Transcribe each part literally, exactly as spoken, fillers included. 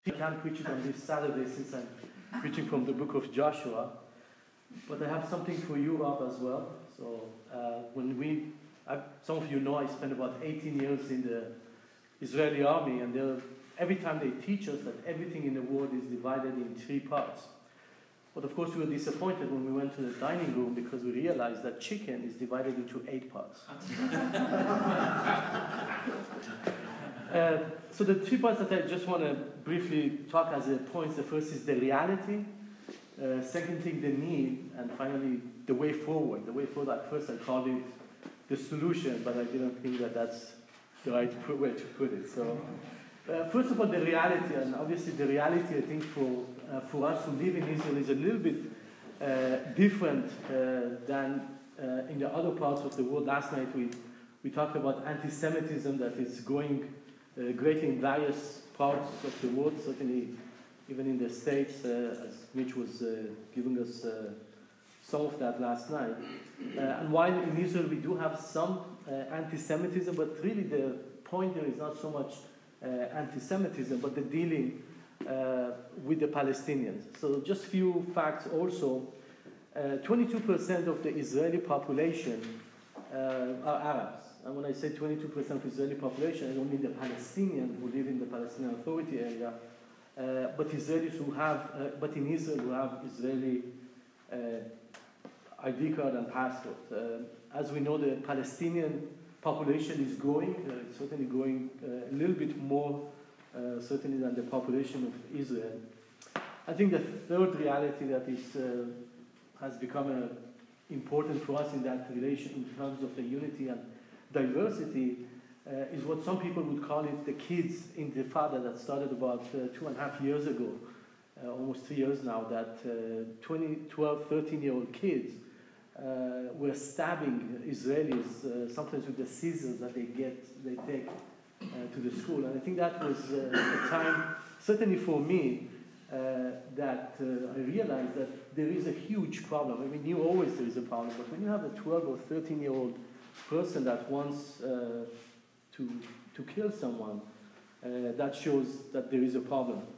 I can't preach it on this Saturday since I'm preaching from the book of Joshua, but I have something for you, Rob, as well. So uh, when we, I, some of you know I spent about eighteen years in the Israeli army, and every time they teach us that everything in the world is divided in three parts. But of course we were disappointed when we went to the dining room because we realized that chicken is divided into eight parts. uh, so the three parts that I just want to briefly talk as a point, the first is the reality, uh, second thing the need, and finally the way forward. The way forward, at first I called it the solution, but I didn't think that that's the right way to put it. So uh, first of all, the reality, and obviously the reality I think for Uh, for us who live in Israel is a little bit uh, different uh, than uh, in the other parts of the world. Last night we, we talked about anti-Semitism that is growing uh, greatly in various parts of the world, certainly even in the States, uh, as Mitch was uh, giving us uh, some of that last night. Uh, and while in Israel we do have some uh, anti-Semitism, but really the point there is not so much uh, anti-Semitism, but the dealing Uh, with the Palestinians. So just few facts also. Uh, twenty-two percent of the Israeli population uh, are Arabs. And when I say twenty-two percent of the Israeli population, I don't mean the Palestinians who live in the Palestinian Authority area, uh, but Israelis who have, uh, but in Israel who have Israeli uh, I D card and passport. Uh, as we know, the Palestinian population is growing, uh, it's certainly growing uh, a little bit more Uh, certainly than the population of Israel. I think the third reality that is, uh, has become uh, important for us in that relation in terms of the unity and diversity uh, is what some people would call it the kids intifada that started about uh, two and a half years ago, uh, almost three years now, that uh, twenty, twelve, thirteen-year-old kids uh, were stabbing Israelis, uh, sometimes with the scissors that they get, they take Uh, to the school. And I think that was uh, a time, certainly for me, uh, that uh, I realized that there is a huge problem. I mean, you always there is a problem, but when you have a twelve or thirteen-year-old person that wants uh, to, to kill someone, uh, that shows that there is a problem. Uh,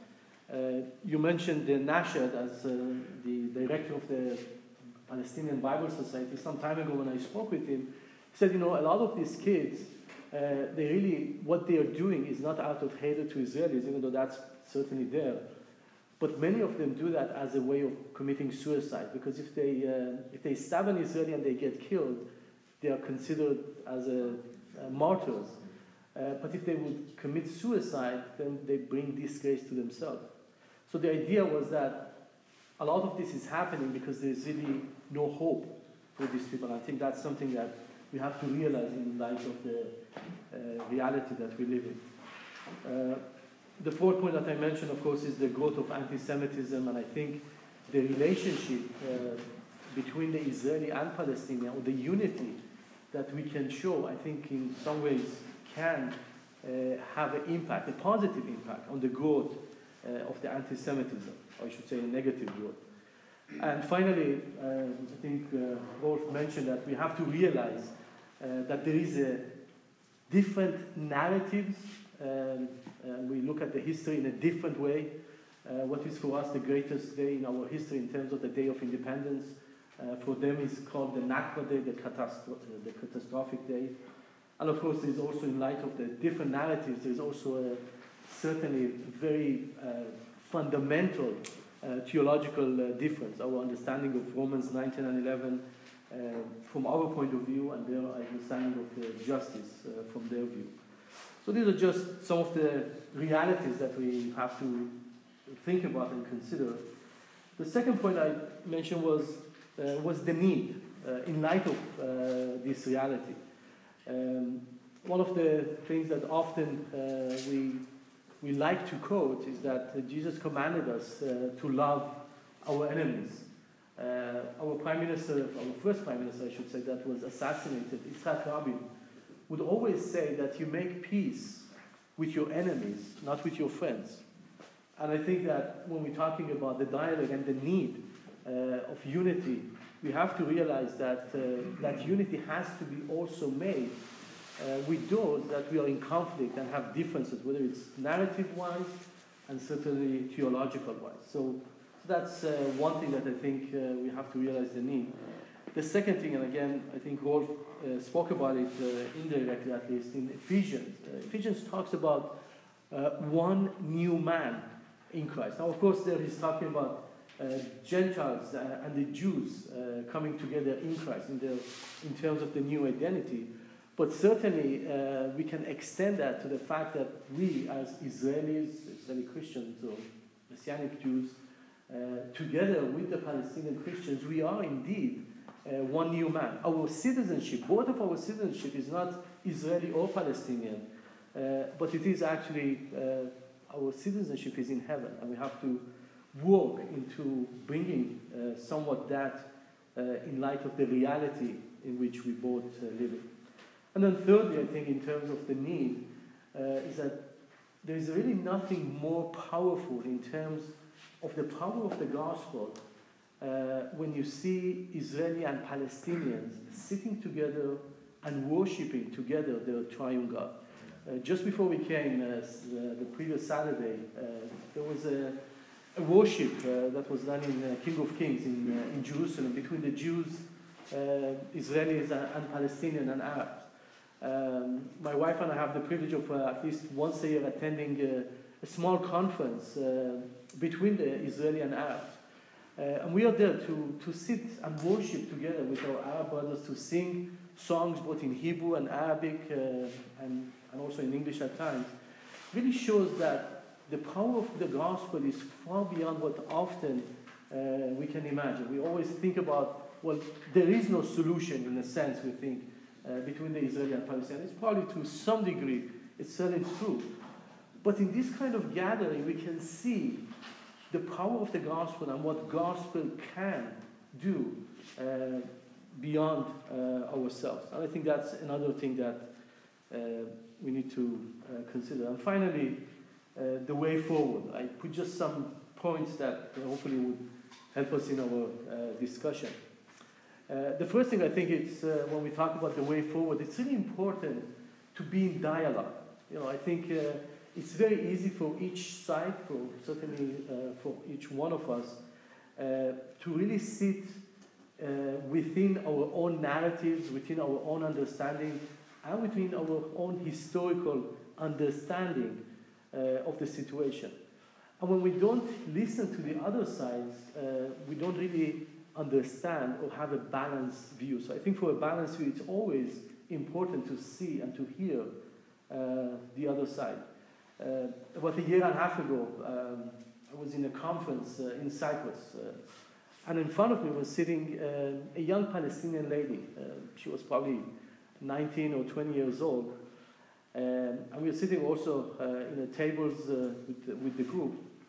you mentioned the Nashad as uh, the director of the Palestinian Bible Society. Some time ago when I spoke with him, he said, you know, a lot of these kids, Uh, they really, what they are doing is not out of hatred to Israelis, even though that's certainly there. But many of them do that as a way of committing suicide, because if they, uh, if they stab an Israeli and they get killed, they are considered as a, a martyrs. Uh, but if they would commit suicide, then they bring disgrace to themselves. So the idea was that a lot of this is happening because there's really no hope for these people. I think that's something that we have to realize in light of the uh, reality that we live in. Uh, the fourth point that I mentioned, of course, is the growth of anti-Semitism, and I think the relationship uh, between the Israeli and Palestinian, or the unity that we can show, I think in some ways can uh, have an impact, a positive impact on the growth uh, of the anti-Semitism, or I should say a negative growth. And finally, uh, I think uh, Rolf mentioned that we have to realize uh, that there is a different narratives, um, and we look at the history in a different way. Uh, what is for us the greatest day in our history in terms of the Day of Independence, uh, for them is called the Nakba Day, the, catastro- uh, the catastrophic day. And of course, there's also, in light of the different narratives, there's also a certainly very uh, fundamental Uh, theological uh, difference, our understanding of Romans nine, ten, and eleven uh, from our point of view, and their understanding of uh, justice uh, from their view. So these are just some of the realities that we have to think about and consider. The second point I mentioned was, uh, was the need uh, in light of uh, this reality. Um, one of the things that often uh, we we like to quote is that uh, Jesus commanded us uh, to love our enemies. Uh, our prime minister, our first prime minister, I should say, that was assassinated, Yitzhak Rabin, would always say that you make peace with your enemies, not with your friends. And I think that when we're talking about the dialogue and the need uh, of unity, we have to realize that uh, that unity has to be also made uh, with those that we are in conflict and have differences, whether it's narrative-wise, and certainly theological-wise. So that's uh, one thing that I think uh, we have to realize the need. The second thing, and again, I think Rolf uh, spoke about it uh, indirectly at least, in Ephesians. Uh, Ephesians talks about uh, one new man in Christ. Now, of course, there he's talking about uh, Gentiles uh, and the Jews uh, coming together in Christ in, the, in terms of the new identity. But certainly, uh, we can extend that to the fact that we, as Israelis, Israeli Christians, or Messianic Jews, uh, together with the Palestinian Christians, we are indeed uh, one new man. Our citizenship, both of our citizenship, is not Israeli or Palestinian, uh, but it is actually, uh, our citizenship is in heaven, and we have to work into bringing uh, somewhat that uh, in light of the reality in which we both uh, live in. And then thirdly, I think in terms of the need, uh, is that there is really nothing more powerful in terms of the power of the gospel uh, when you see Israeli and Palestinians sitting together and worshiping together the triune God. Uh, just before we came, uh, the previous Saturday, uh, there was a, a worship uh, that was done in uh, King of Kings in, uh, in Jerusalem between the Jews, uh, Israelis and, and Palestinian and Arabs. Um, my wife and I have the privilege of uh, at least once a year attending uh, a small conference uh, between the Israeli and Arabs. Uh, and we are there to, to sit and worship together with our Arab brothers, to sing songs both in Hebrew and Arabic uh, and, and also in English at times. Really shows that the power of the gospel is far beyond what often uh, we can imagine. We always think about, well, there is no solution in a sense, we think, Uh, between the Israeli and Palestinians. It's probably to some degree, it's certainly true. But in this kind of gathering, we can see the power of the gospel and what gospel can do uh, beyond uh, ourselves. And I think that's another thing that uh, we need to uh, consider. And finally, uh, the way forward. I put just some points that uh, hopefully would help us in our uh, discussion. Uh, the first thing I think is uh, when we talk about the way forward, it's really important to be in dialogue. You know, I think uh, it's very easy for each side, for certainly uh, for each one of us, uh, to really sit uh, within our own narratives, within our own understanding, and within our own historical understanding uh, of the situation. And when we don't listen to the other sides, uh, we don't really understand or have a balanced view. So I think for a balanced view, it's always important to see and to hear uh, the other side. Uh, about a year and a half ago, um, I was in a conference uh, in Cyprus, uh, and in front of me was sitting uh, a young Palestinian lady. Uh, she was probably nineteen or twenty years old, um, and we were sitting also uh, in the tables uh, with, the, with the group.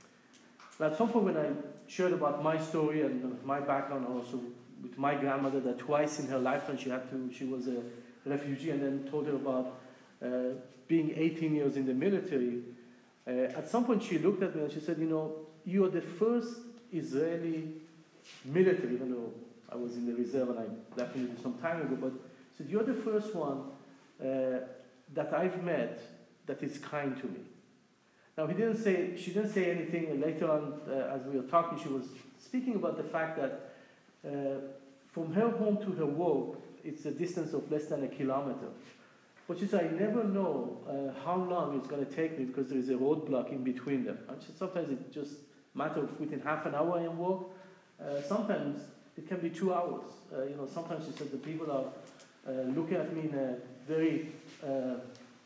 And at some point when I shared about my story and my background, also with my grandmother, that twice in her lifetime she had to, she was a refugee, and then told her about uh, being eighteen years in the military. Uh, at some point she looked at me and she said, you know, you are the first Israeli military, even though I was in the reserve and I left it some time ago, but she said, you're the first one uh, that I've met that is kind to me. Now, he didn't say, she didn't say anything, and later on, uh, as we were talking, she was speaking about the fact that uh, from her home to her work, it's a distance of less than a kilometer. But she said, I never know uh, how long it's going to take me because there is a roadblock in between them. And she, sometimes it's just a matter of within half an hour in work. Uh, sometimes it can be two hours. Uh, you know, sometimes she said the people are uh, looking at me in a very uh,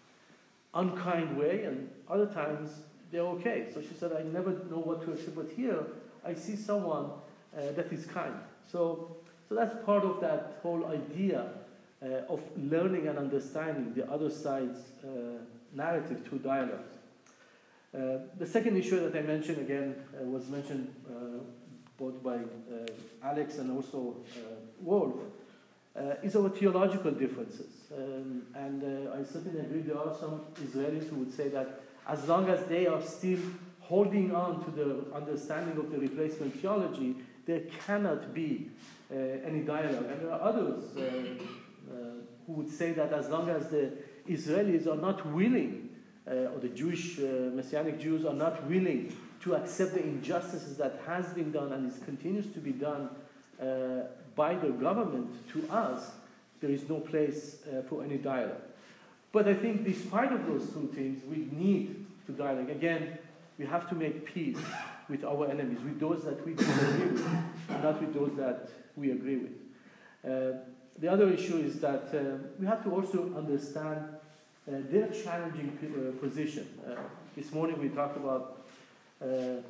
unkind way, and other times they're okay. So she said, I never know what to expect, but here I see someone uh, that is kind. So, so that's part of that whole idea uh, of learning and understanding the other side's uh, narrative through dialogues. Uh, the second issue that I mentioned, again, uh, was mentioned uh, both by uh, Alex and also uh, Rolf, Uh, is our theological differences. Um, and uh, I certainly agree there are some Israelis who would say that as long as they are still holding on to the understanding of the replacement theology, there cannot be uh, any dialogue. And there are others uh, uh, who would say that as long as the Israelis are not willing uh, or the Jewish uh, Messianic Jews are not willing to accept the injustices that has been done and is continues to be done uh, by the government to us, there is no place uh, for any dialogue. But I think despite of those two things, we need to dialogue. Again, we have to make peace with our enemies, with those that we disagree with, and not with those that we agree with. Uh, the other issue is that uh, we have to also understand uh, their challenging uh, position. Uh, this morning we talked about uh,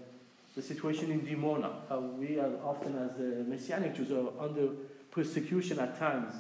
the situation in Dimona, how we are often as uh, Messianic Jews are under persecution at times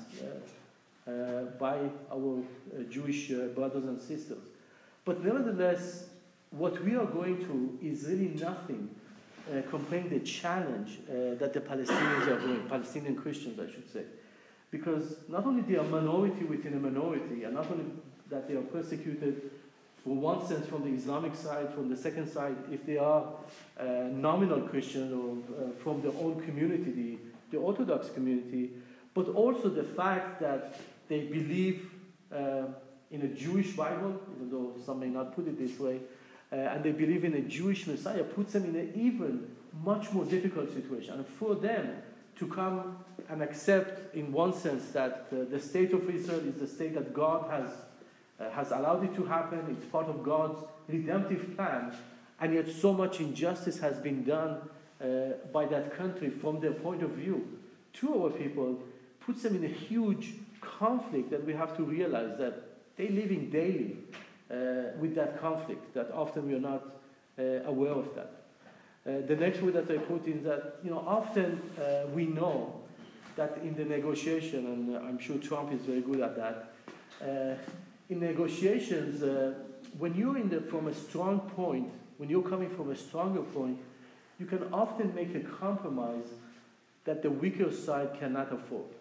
uh, uh, by our uh, Jewish uh, brothers and sisters. But nevertheless, what we are going through is really nothing uh, compared to the challenge uh, that the Palestinians are doing, Palestinian Christians, I should say. Because not only they are a minority within a minority, and not only that they are persecuted, for one sense, from the Islamic side, from the second side, if they are uh, nominal Christian or uh, from their own community, the, the Orthodox community, but also the fact that they believe uh, in a Jewish Bible, even though some may not put it this way, uh, and they believe in a Jewish Messiah, puts them in an even much more difficult situation. And for them to come and accept, in one sense, that uh, the state of Israel is the state that God has Uh, has allowed it to happen, it's part of God's redemptive plan, and yet so much injustice has been done uh, by that country from their point of view to our people, puts them in a huge conflict that we have to realize that they're living daily uh, with that conflict, that often we are not uh, aware of that. Uh, the next word that I put in that, you know, often uh, we know that in the negotiation, and I'm sure Trump is very good at that, uh, in negotiations, uh, when you're in the, from a strong point, when you're coming from a stronger point, you can often make a compromise that the weaker side cannot afford.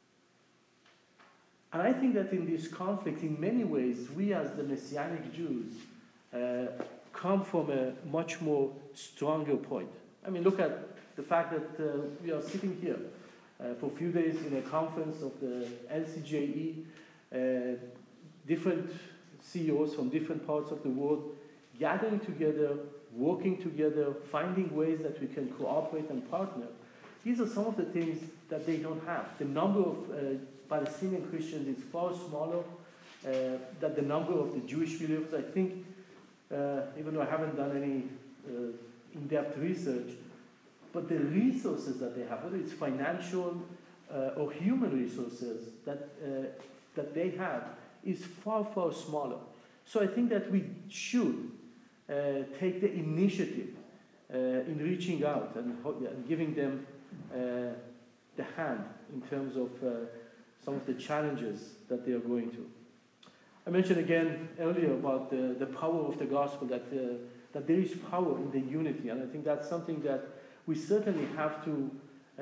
And I think that in this conflict, in many ways, we as the Messianic Jews uh, come from a much more stronger point. I mean, look at the fact that uh, we are sitting here uh, for a few days in a conference of the L C J E, uh, different C E Os from different parts of the world gathering together, working together, finding ways that we can cooperate and partner. These are some of the things that they don't have. The number of uh, Palestinian Christians is far smaller uh, than the number of the Jewish believers. I think, uh, even though I haven't done any uh, in-depth research, but the resources that they have, whether it's financial uh, or human resources that, uh, that they have, is far, far smaller. So I think that we should uh, take the initiative uh, in reaching out and, and giving them uh, the hand in terms of uh, some of the challenges that they are going through. I mentioned again earlier about the, the power of the gospel, that, uh, that there is power in the unity, and I think that's something that we certainly have to uh,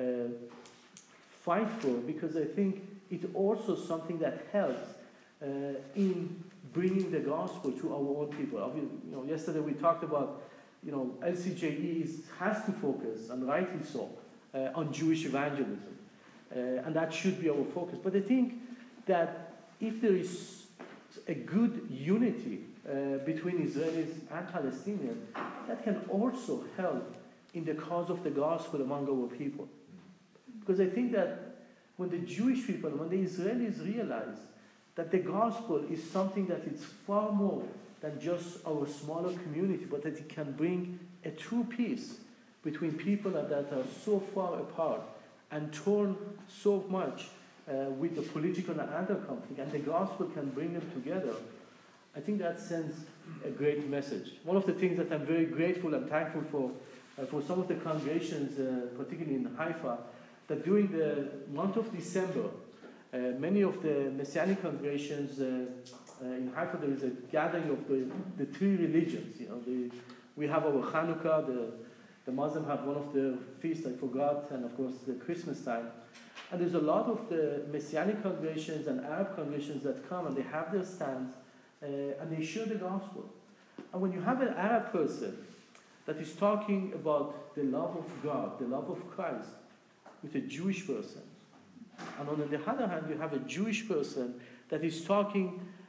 fight for, because I think it's also something that helps Uh, in bringing the gospel to our own people. You know, yesterday we talked about, you know, L C J E is, has to focus, and rightly so, uh, on Jewish evangelism. Uh, and that should be our focus. But I think that if there is a good unity uh, between Israelis and Palestinians, that can also help in the cause of the gospel among our people. Because I think that when the Jewish people, when the Israelis realize that the gospel is something that is far more than just our smaller community, but that it can bring a true peace between people that are so far apart and torn so much uh, with the political and other conflict, and the gospel can bring them together, I think that sends a great message. One of the things that I'm very grateful and thankful for, uh, for some of the congregations, uh, particularly in Haifa, that during the month of December, Uh, many of the Messianic congregations uh, uh, in Haifa, there is a gathering of the, the three religions. You know, the, we have our Hanukkah, the, the Muslims have one of the feasts, I forgot, and of course the Christmas time. And there's a lot of the Messianic congregations and Arab congregations that come and they have their stands uh, and they share the gospel. And when you have an Arab person that is talking about the love of God, the love of Christ, with a Jewish person, and on the other hand, you have a Jewish person that is talking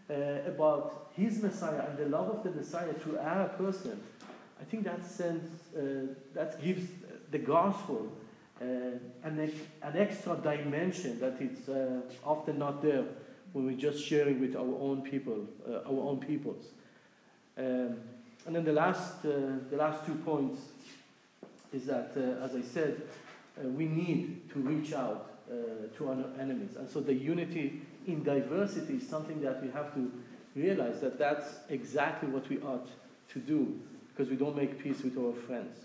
uh, about his Messiah and the love of the Messiah to our person, I think that sends, uh, that gives the gospel uh, an, ex an extra dimension that it's uh, often not there when we're just sharing with our own people, uh, our own peoples. Um, and then the last, uh, the last two points is that, uh, as I said, uh, we need to reach out uh, to our enemies. And so the unity in diversity is something that we have to realize that that's exactly what we ought to do, because we don't make peace with our friends.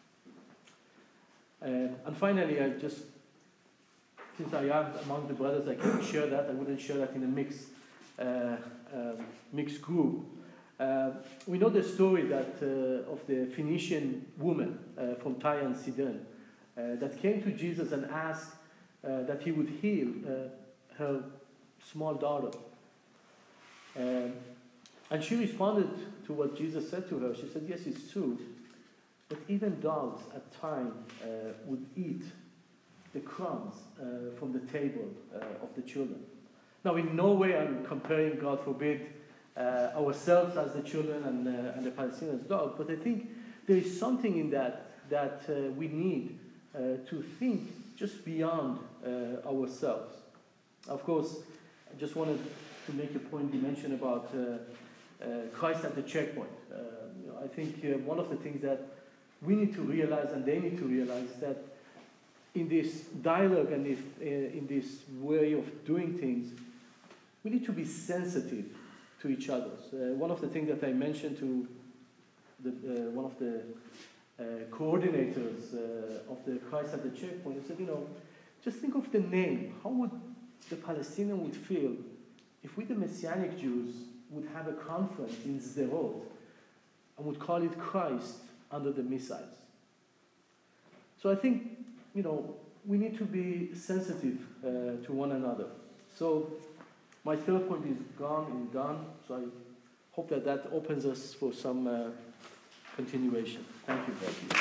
Uh, and finally, I just, since I am among the brothers, I can share that. I wouldn't share that in a mixed, uh, um, mixed group. Uh, we know the story that uh, of the Phoenician woman uh, from Tyre and Sidon uh, that came to Jesus and asked uh, that he would heal uh, her small daughter. Um, and she responded to what Jesus said to her. She said, yes, it's true, but even dogs at times uh, would eat the crumbs uh, from the table uh, of the children. Now, in no way I'm comparing, God forbid, uh, ourselves as the children and, uh, and the Palestinians' dogs, but I think there is something in that that uh, we need uh, to think just beyond uh, ourselves. Of course, I just wanted to make a point you mentioned about uh, uh, Christ at the checkpoint. Uh, you know, I think uh, one of the things that we need to realize, and they need to realize, that in this dialogue and if, uh, in this way of doing things, we need to be sensitive to each other. Uh, one of the things that I mentioned to the, uh, one of the uh, coordinators uh, of the Christ at the checkpoint, I said, you know, just think of the name. How would the Palestinian would feel if we, the Messianic Jews, would have a conference in Sderot and would call it Christ under the missiles? So I think, you know, we need to be sensitive uh, to one another. So my third point is gone and gone. So I hope that that opens us for some uh, continuation. Thank you. Thank you.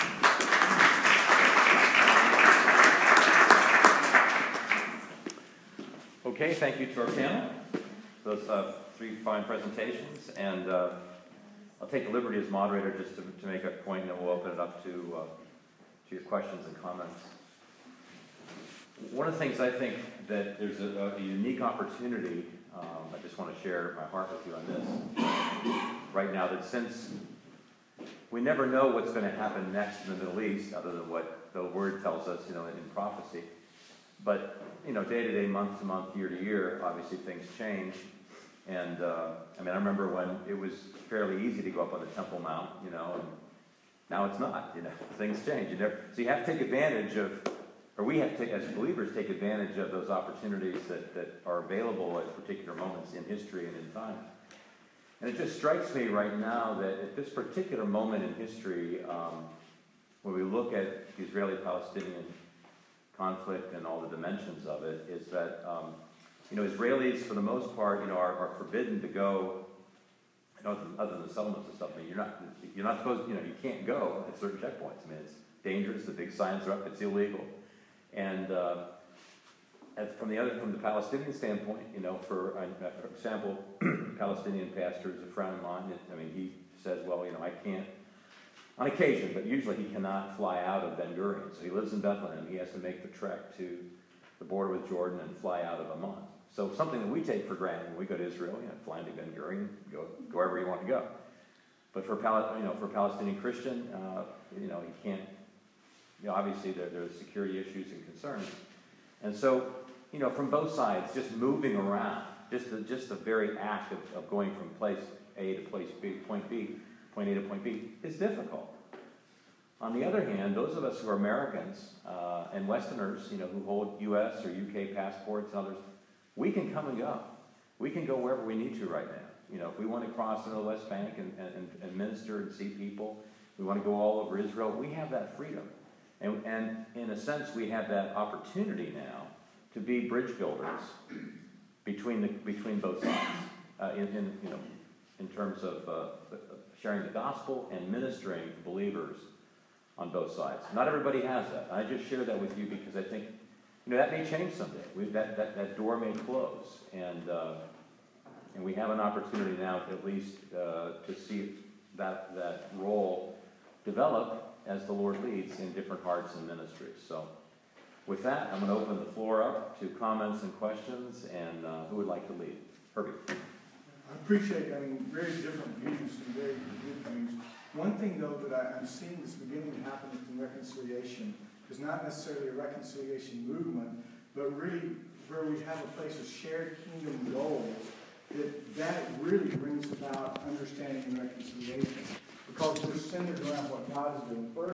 Okay, thank you to our panel. Those uh, three fine presentations, and uh, I'll take the liberty as moderator just to, to make a point, and then we'll open it up to, uh, to your questions and comments. One of the things I think that there's a, a unique opportunity, um, I just want to share my heart with you on this, right now, that since we never know what's going to happen next in the Middle East, other than what the Word tells us, you know, in prophecy, but, you know, day to day, month to month, year to year, obviously things change. And, uh, I mean, I remember when it was fairly easy to go up on the Temple Mount, you know, and now it's not, you know, things change. You never, so you have to take advantage of, or we have to, take, as believers, take advantage of those opportunities that, that are available at particular moments in history and in time. And it just strikes me right now that at this particular moment in history, um, when we look at the Israeli-Palestinian conflict and all the dimensions of it, is that um, you know, Israelis, for the most part, you know, are, are forbidden to go, you know, other than settlements and stuff. I mean, you're not, you're not supposed, you know, you can't go at certain checkpoints. I mean, it's dangerous. The big signs are up. It's illegal. And uh, as from the other, from the Palestinian standpoint, you know, for, uh, for example, Palestinian pastor is a friend of mine. I mean, he says, well, you know, I can't, on occasion, but usually he cannot fly out of Ben Gurion. So he lives in Bethlehem. He has to make the trek to the border with Jordan and fly out of Amman. So something that we take for granted when we go to Israel, you know, fly into Ben Gurion, go, go wherever you want to go. But for Pal you know, for Palestinian Christian, uh, you know, he can't. You know, obviously there, there's security issues and concerns, and so, you know, from both sides, just moving around, just the, just the very act of, of going from place A to place B, point B, point A to point B, is difficult. On the other hand, those of us who are Americans uh, and Westerners, you know, who hold U S or U K passports and others, we can come and go. We can go wherever we need to right now. You know, if we want to cross into the West Bank and, and, and minister and see people, we want to go all over Israel, we have that freedom. And, and in a sense, we have that opportunity now to be bridge builders between, the, between both sides, uh, in, in, you know, in terms of uh, sharing the gospel and ministering to believers on both sides. Not everybody has that. I just share that with you because I think, you know, that may change someday. We, that, that, that door may close. And, uh, And we have an opportunity now to at least uh, to see that, that role develop as the Lord leads in different hearts and ministries. So with that, I'm going to open the floor up to comments and questions, and uh, who would like to lead? Herbie. I appreciate, I mean, very different views and very good views. One thing, though, that I, I'm seeing is beginning to happen within reconciliation is not necessarily a reconciliation movement, but really where we have a place of shared kingdom goals, that that really brings about understanding and reconciliation. Because we're centered around what God is doing. First,